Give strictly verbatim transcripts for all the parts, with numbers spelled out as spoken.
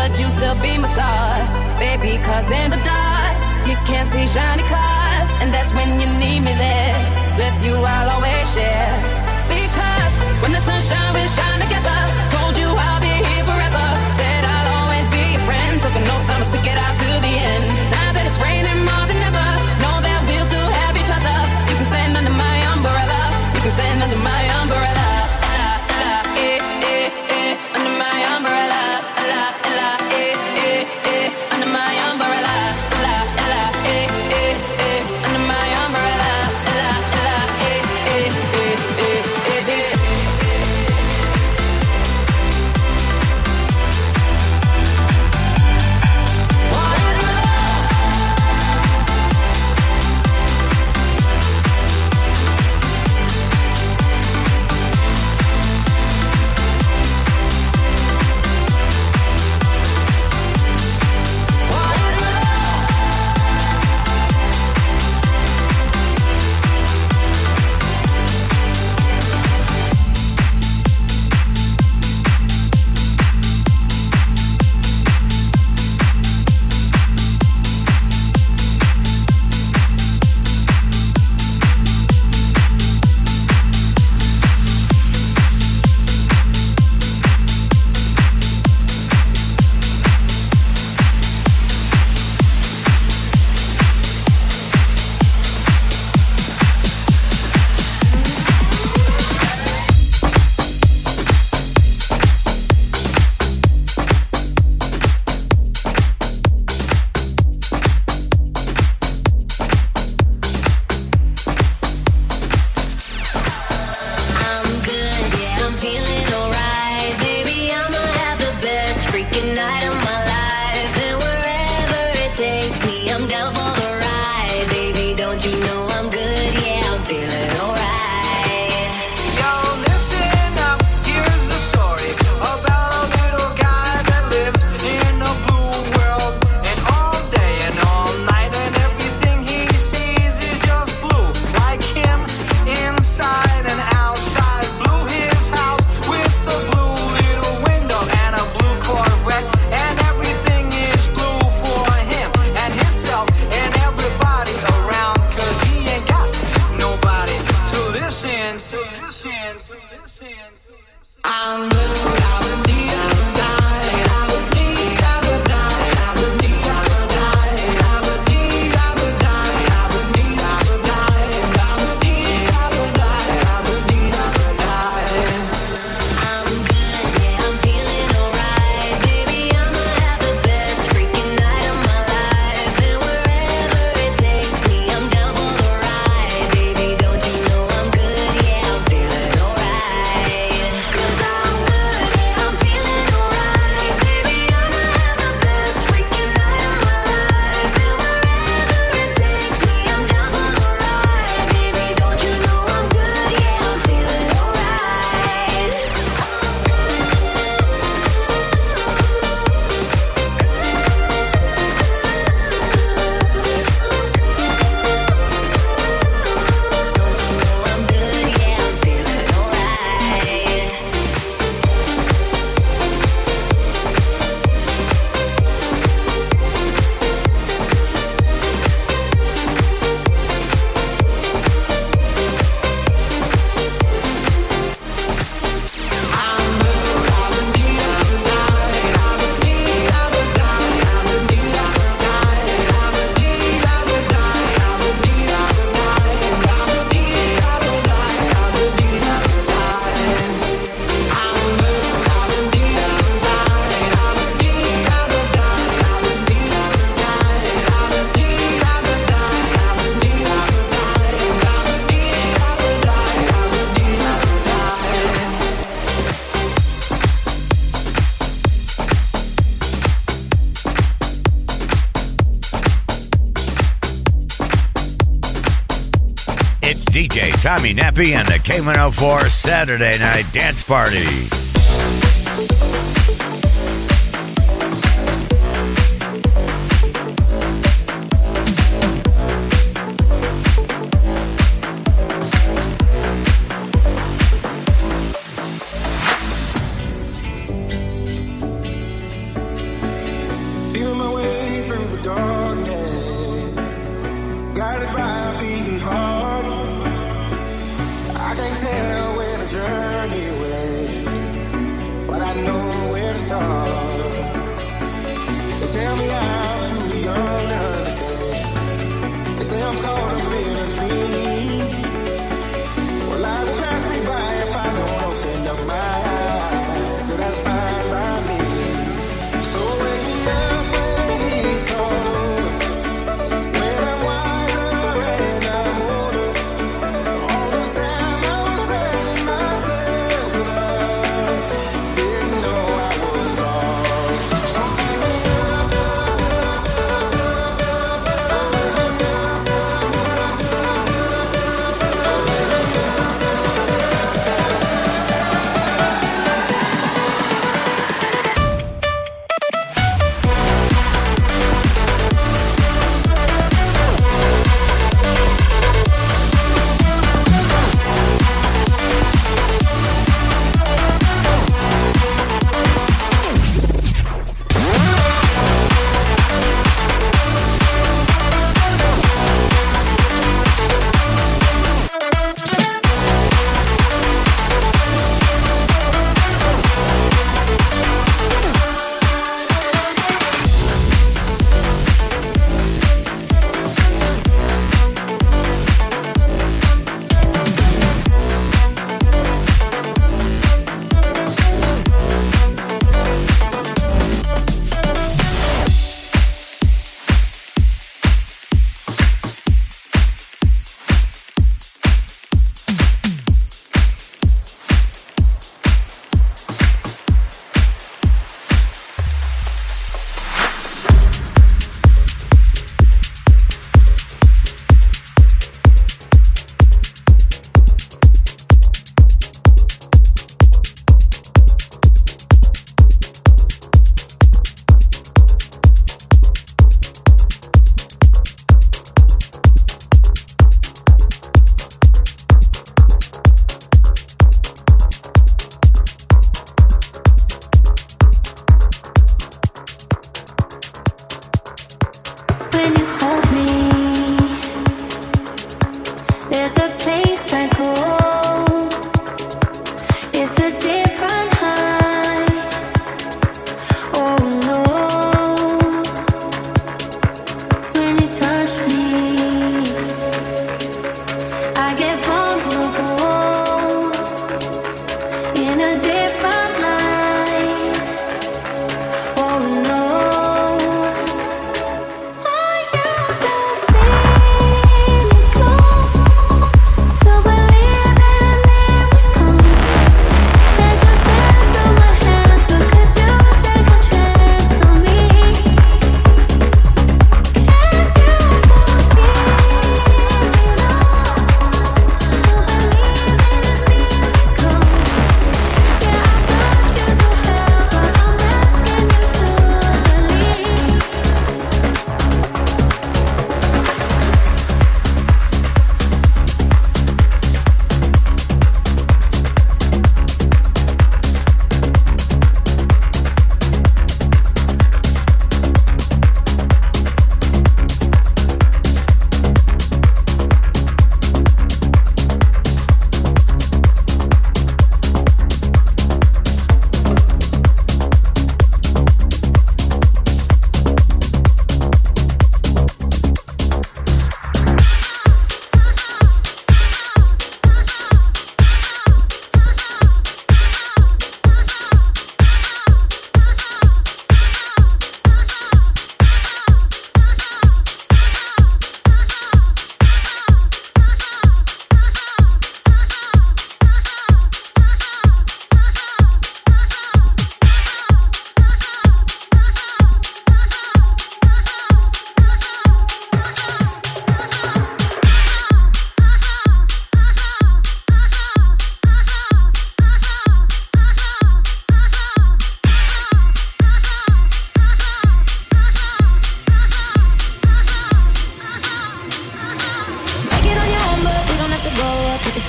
but you still be my star. Baby, cause in the dark, you can't see shiny cars. And that's when you need me there. With you I'll always share. Because when the sun shines, we shine together. Told you I'll be here forever. Said I'll always be your friend. Took an oath I'ma stick it out to the end. Now that it's raining more than ever, know that we'll still have each other. You can stand under my umbrella. You can stand under my umbrella. La, la, eh, eh, eh, under my umbrella. La, la, eh, eh, eh, under my umbrella. La, la, eh, eh, eh, under my umbrella. La, la, eh, eh, eh, eh, eh, eh. D J Tommy Nappy and the K one oh four Saturday Night Dance Party.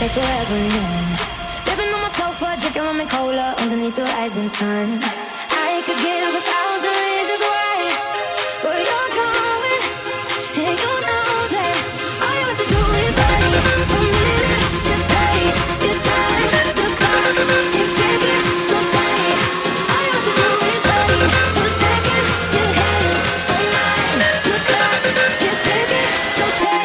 stay forever young. Living on my sofa, drinking rum and cola underneath the rising sun. I could give a thousand reasons why, but you're going, and you know that all you have to do is wait a minute, just take your time. The clock is ticking, so say all you have to do is wait a second. Your hands on mine, the clock is ticking, so say.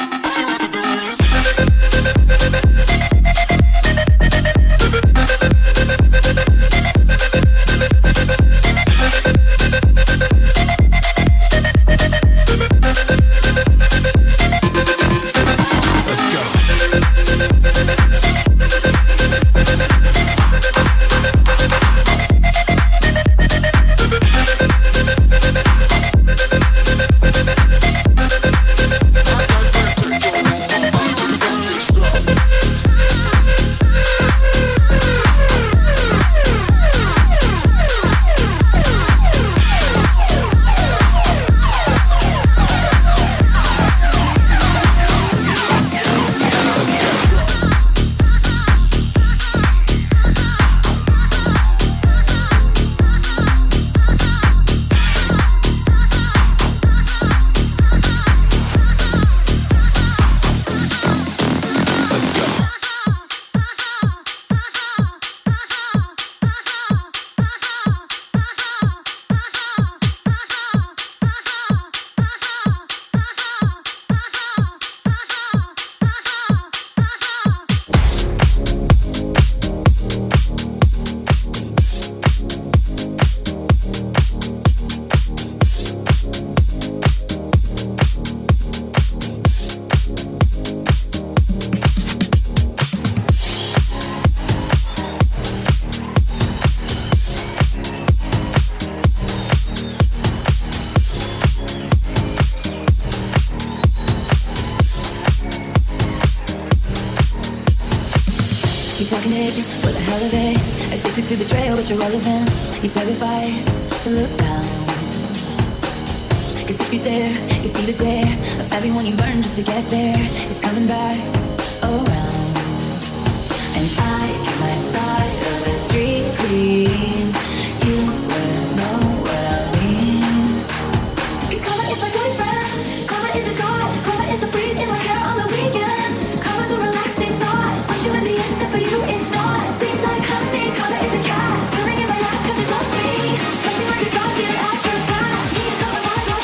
For the hell of it, addicted to betrayal, but you're relevant. You're terrified to look down. Cause if you're there, you see the glare of everyone you burn just to get there. It's coming back around. And I keep my side of the street clean. You wouldn't know what I mean. Cause karma is my good friend. Karma is a god. Karma is the breeze in my hair on the weekend. Karma's a relaxing thought. Want you in the end, but for you it's not. Sweet like honey, karma is a cat. Pulling in my lap cause it loves me. Flexing like a dog, get out your back. Me and karma, my life.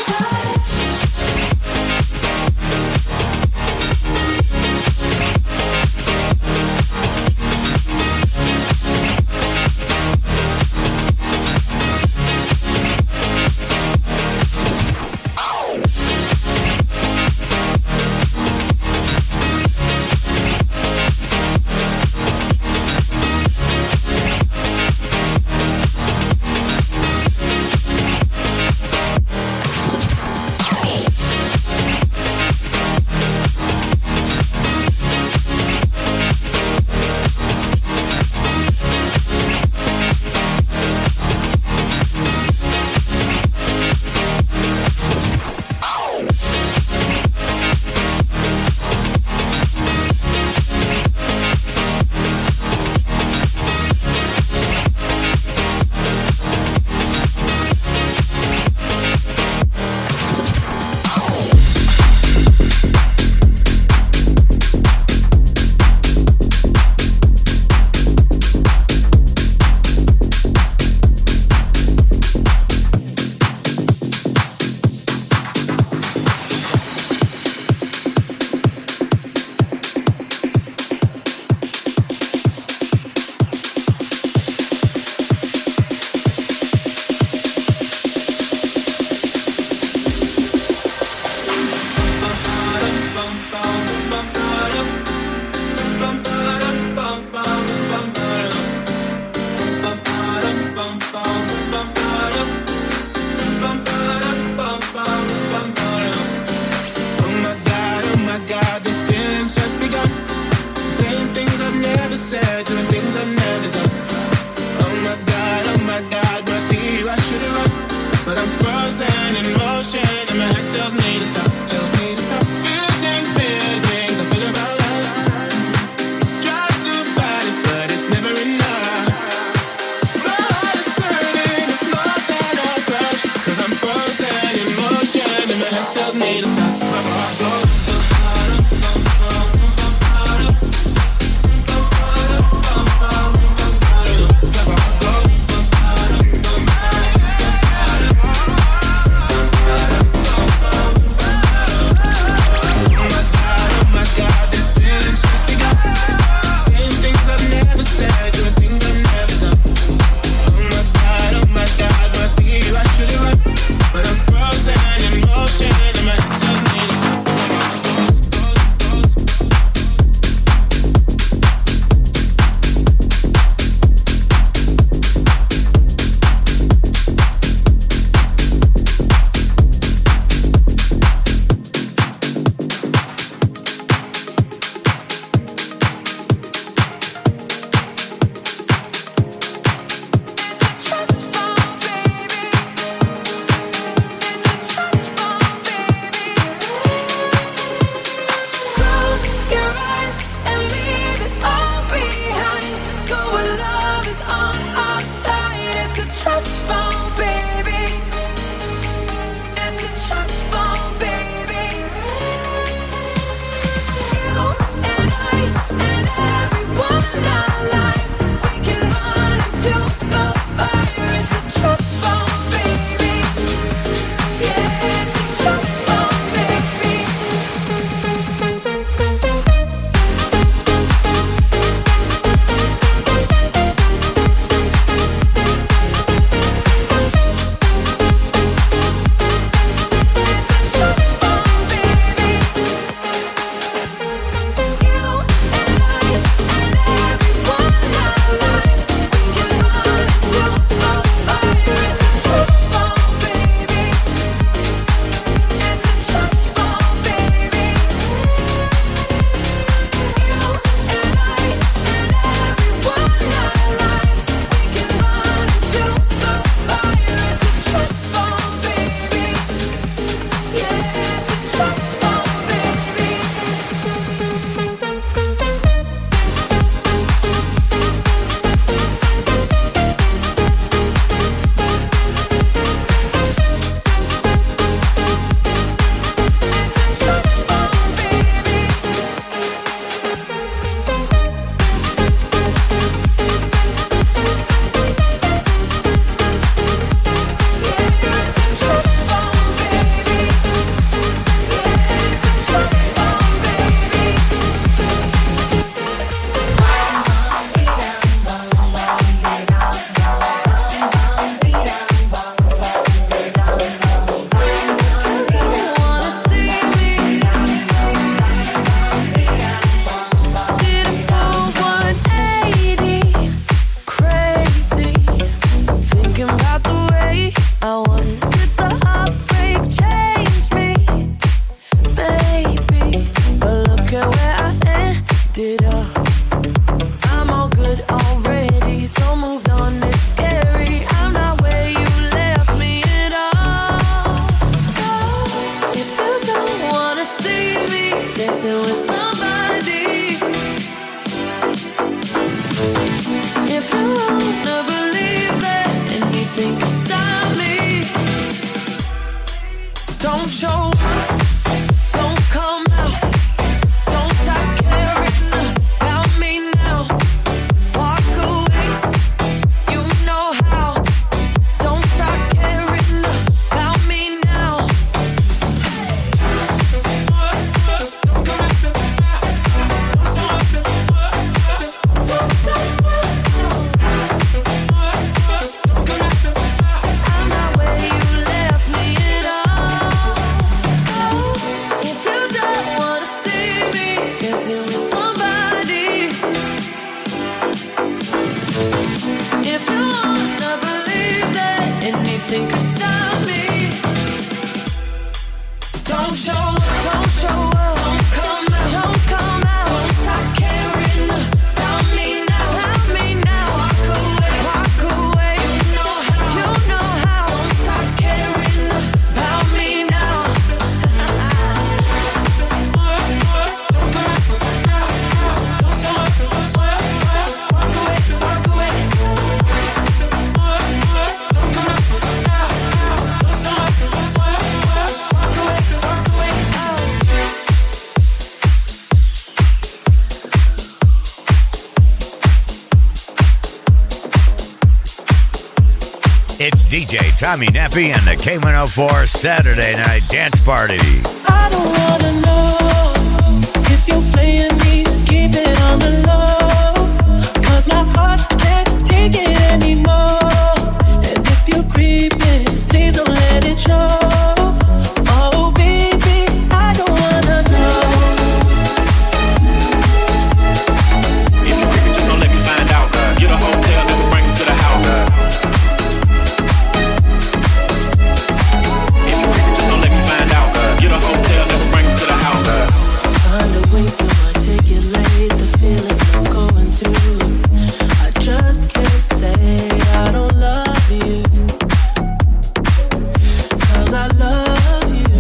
tells me to stop. My heart goes. It's D J Tommy Nappy and the K one oh four Saturday Night Dance Party. I don't wanna know if you're playing me, keep it on the low, 'cause my heart can't take it anymore. And if you're creeping, please don't let it show. Oh baby, I don't wanna know. If you creeping, just don't let me find out. Get a hotel, let me bring you to the house. If you creeping, just don't let me find out. Get a hotel, let me bring you to the house. Find a way to articulate the feelings I'm going through. I just can't say I don't love you, 'cause I love you.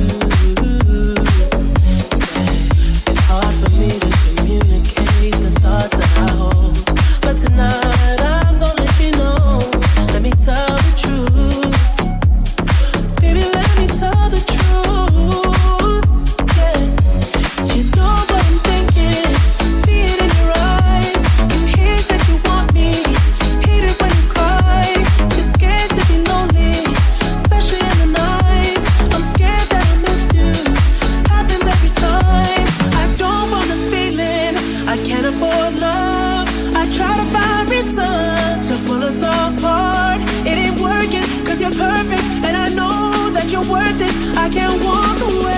Yeah. It's hard for me to communicate the thoughts that I hold, but tonight I'm gonna let you know. Let me tell the truth, baby, let me tell the truth. Yeah. You know what I'm thinking, see it in your eyes. You hate that you want me, hate it when you cry. You're scared to be lonely, especially in the night. I'm scared that I'll miss you, happens every time. I don't want this feeling, I can't afford love. I try to find reason to pull us apart. It ain't working, 'cause you're perfect, and I know that you're worth it. I can't walk away.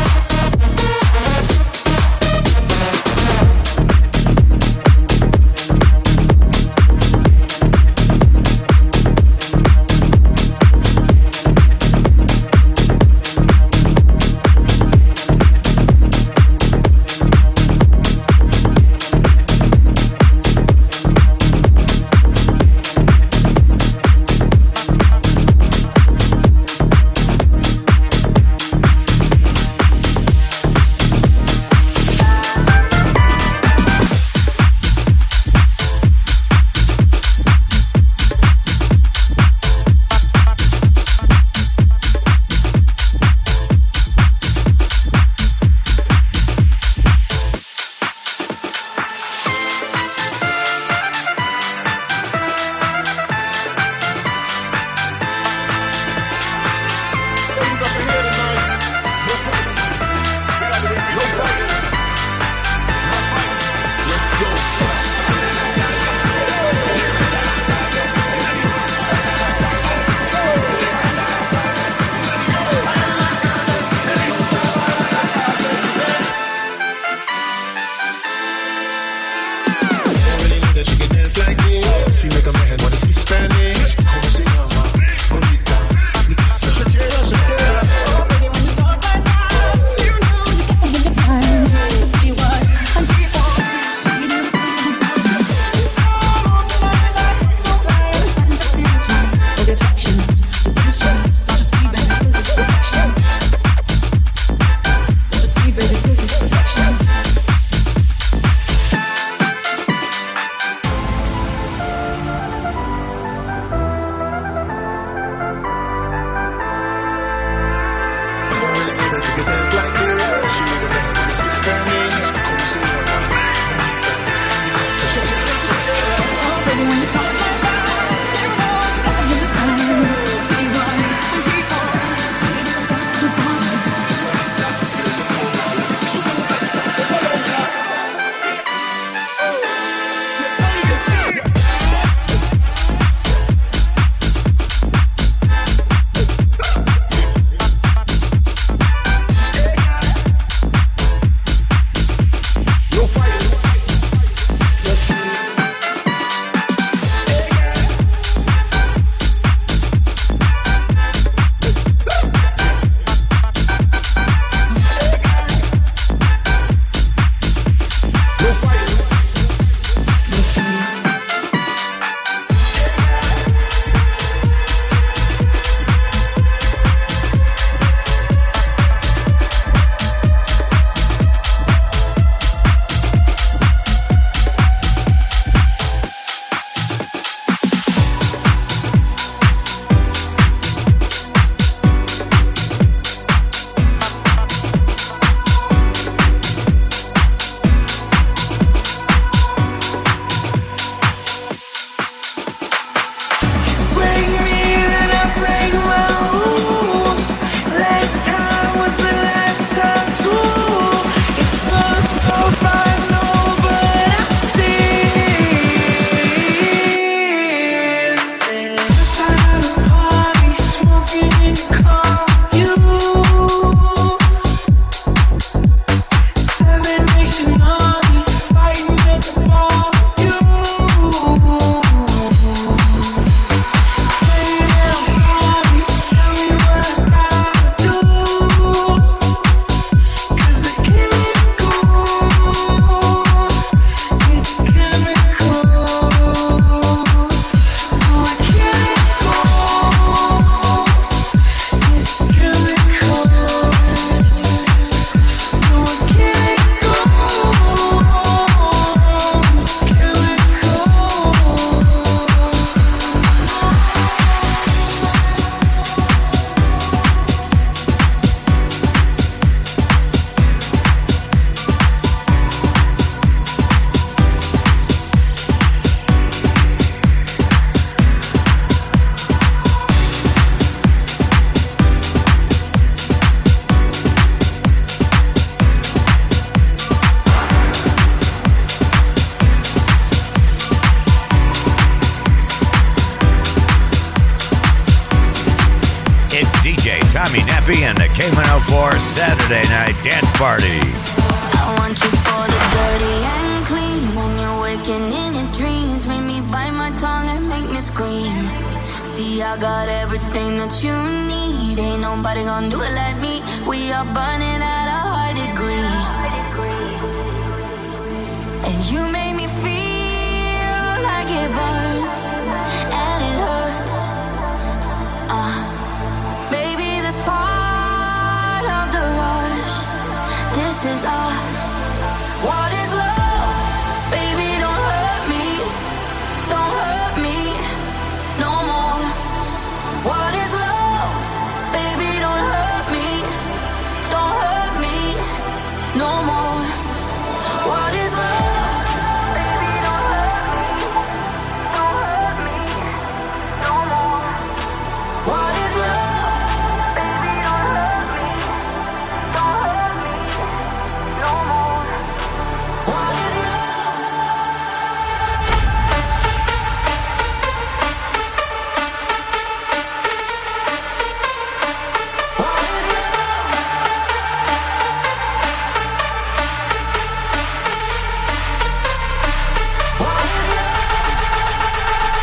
Nappy and the K one oh four Saturday Night Dance Party. I want you for the dirty and clean. When you're waking in your dreams, make me bite my tongue and make me scream. See, I got everything that you need. Ain't nobody gonna do it like me. We are burning at a high degree. And you make me feel like it burns and it hurts. Uh, baby, this part of the rush. This is us. What is love? Baby, don't hurt me. Don't hurt me no more. What is love? Baby, don't hurt me. Don't hurt me no more. What is love? Baby, don't hurt me. Don't hurt me no more. What is love? Baby, don't hurt me. Don't hurt me no more. What is love? What is love? What is love?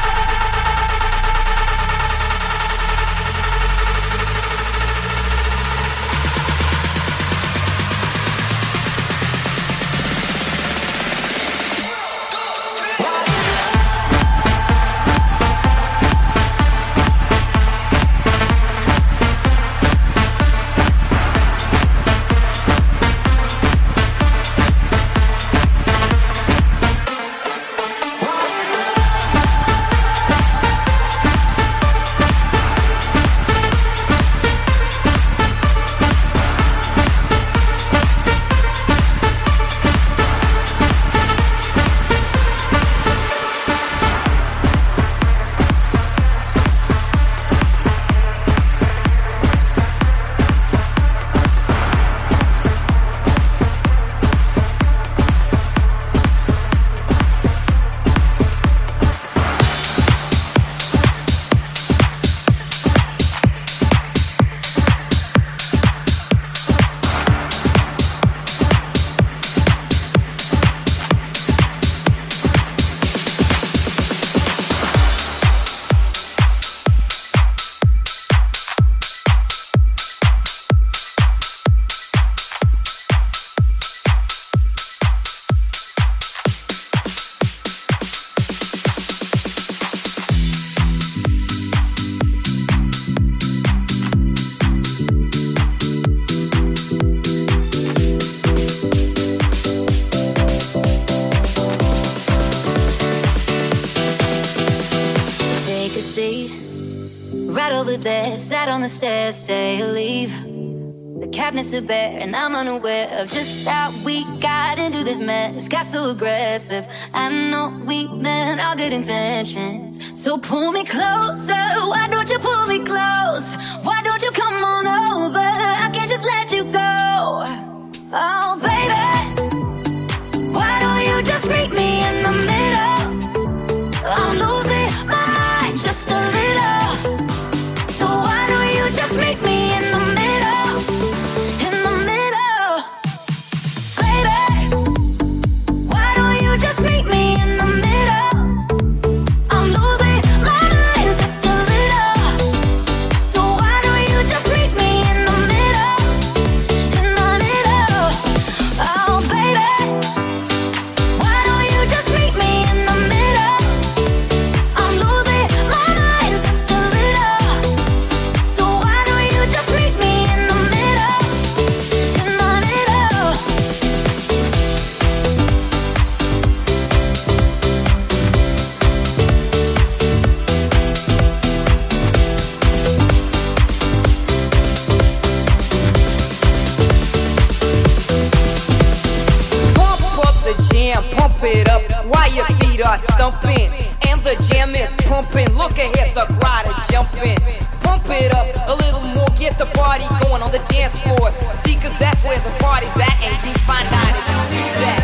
Take a seat right over there. Sat on the stairs, stay or leave. The cabinets are bare, and I'm unaware of just how we got into this mess. Got so aggressive. I know we meant all good intentions. So pull me closer. Why don't you pull me close? Why don't you come on over? I can't just let you go. Oh, baby, why don't you just meet me in the middle? I'm losing my mind just a little. So why don't you just meet me in the middle? In the middle, baby. Why don't you just meet me in the middle? I'm losing my mind just a little. So why don't you just meet me in the middle? In the middle, oh baby. Why don't you just meet me in the middle? I'm losing my mind just a little. So why don't you just meet me in the middle? In the middle. Pump up the jam, pump it up while your feet are stumping. And the jam is pumping. Look ahead, the crowd are jumping. Pump it up a little more, get the party going on the dance floor. See, cause that's where the party's at, and you find out if you do that.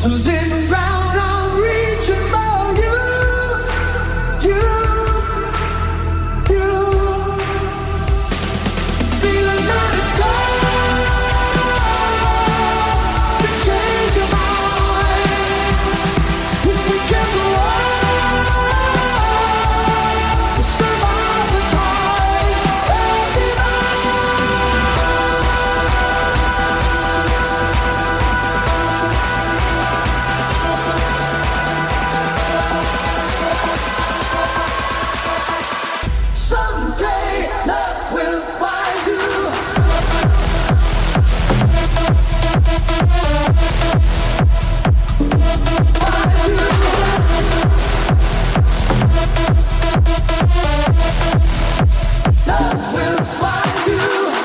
Losing ground, I'm reaching for you, you, you. Feeling that it's gone to change your mind. If we can go on to survive the time, we'll be someday love will find you. Love will find you.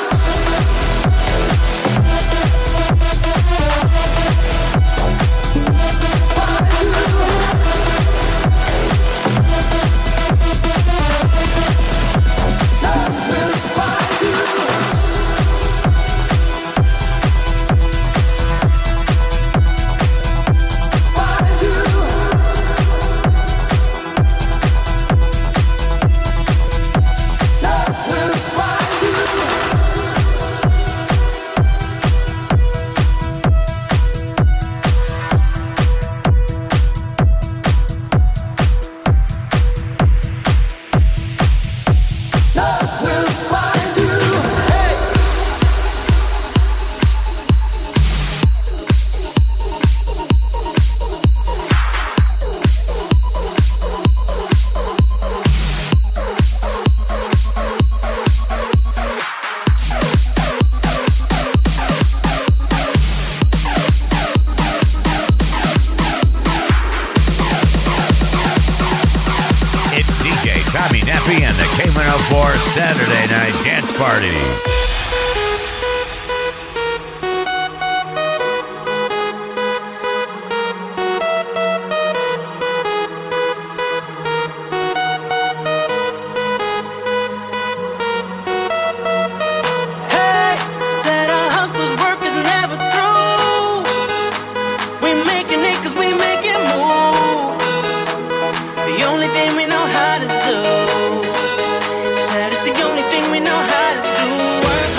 It's D J Tommy Nappy and the K one oh four Saturday Night Dance Party. Hey, said our hustler's work is never through. We making it 'cause we make it move. The only thing we know how to do. Said it's the only thing we know how to do. Work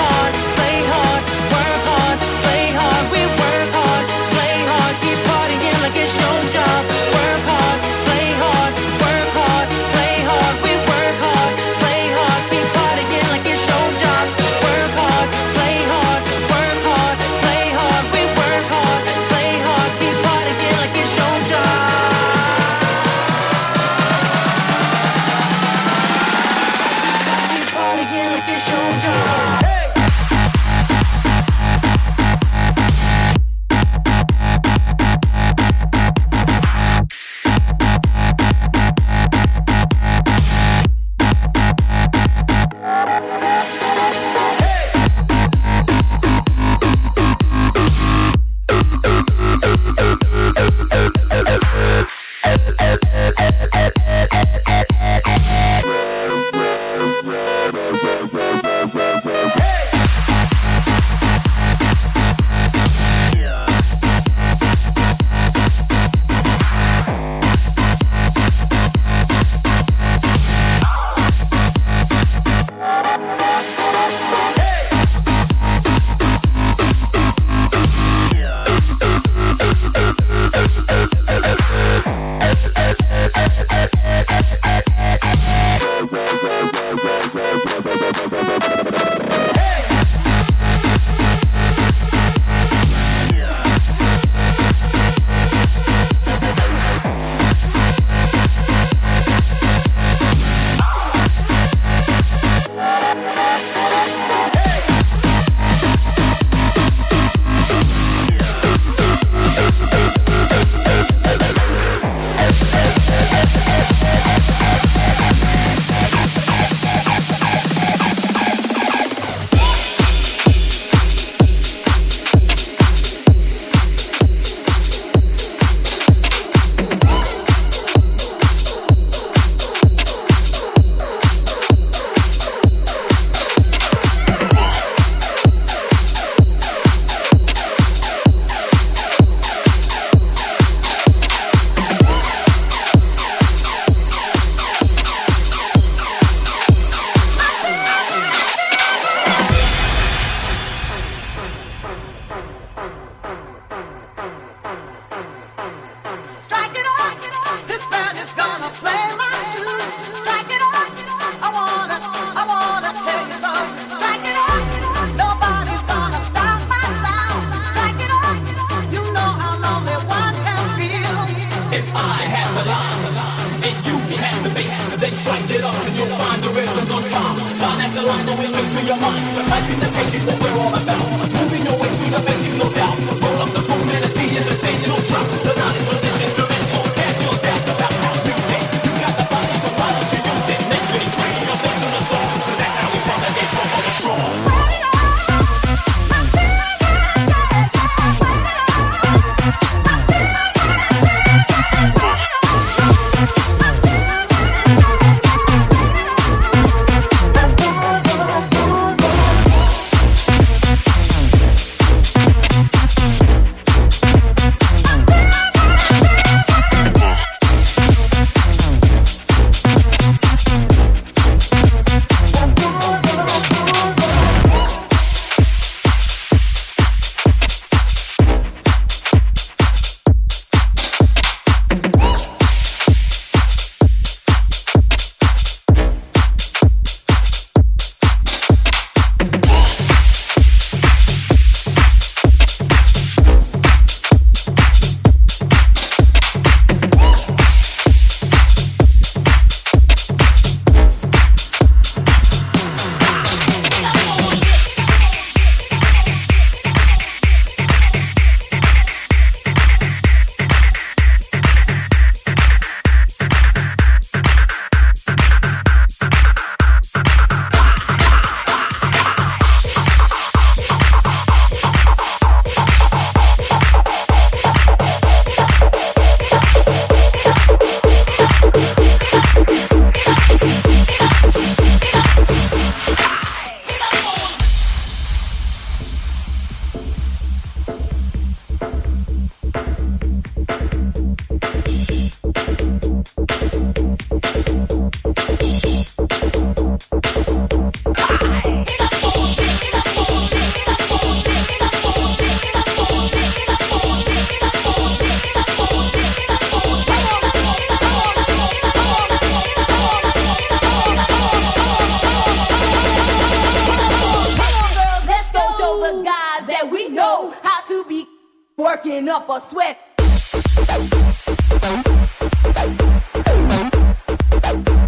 working up a sweat.